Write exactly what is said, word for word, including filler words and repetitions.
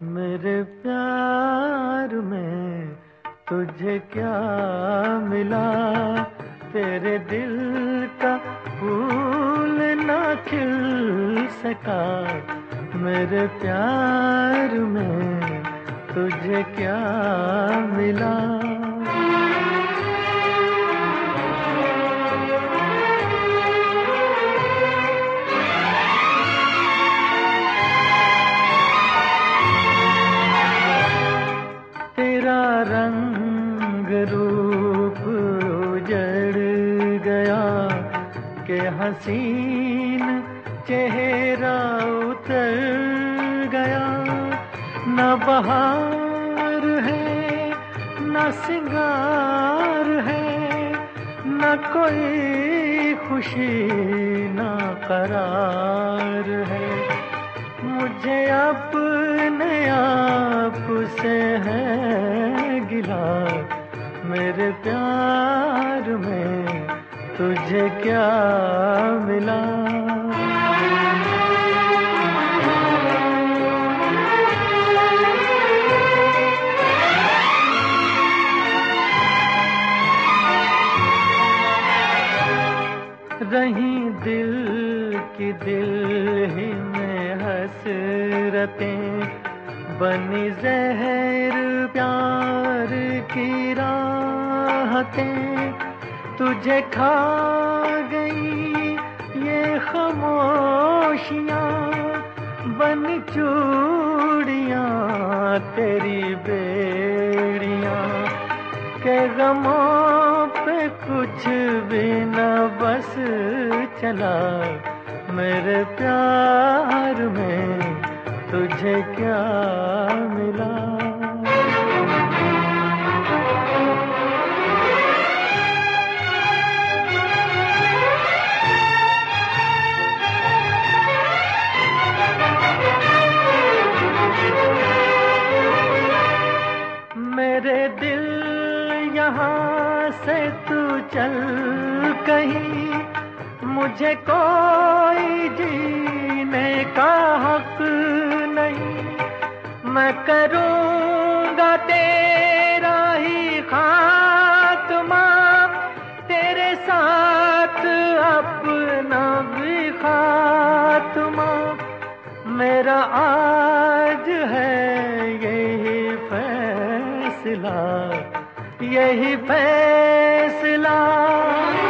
मेरे प्यार में तुझे क्या मिला, तेरे दिल का फूल ना खिल सका। मेरे प्यार में तुझे क्या मिला। तेरा रंग रूप उजड़ गया के हसीन चेहरा उतर गया। न बहार है न सिंगार है, न कोई खुशी न करार है। मुझे अपने आप से है गिला, मेरे प्यार में तुझे क्या मिला। रही दिल की दिल ही में हसरतें, बनी जहर प्यार की राहतें। तुझे खा गई ये खामोशियाँ, बन चूड़ियाँ तेरी बेड़ियाँ। के गमों पे कुछ भी न बस चला, मेरे प्यार में तुझे क्या मिला। मेरे दिल यहाँ से तू चल कहीं, मुझे कोई जीने का हक नहीं। मैं करूँगा तेरा ही खात्मा, तेरे साथ अपना भी खात्मा। मेरा आज है यही फैसला, यही फैसला।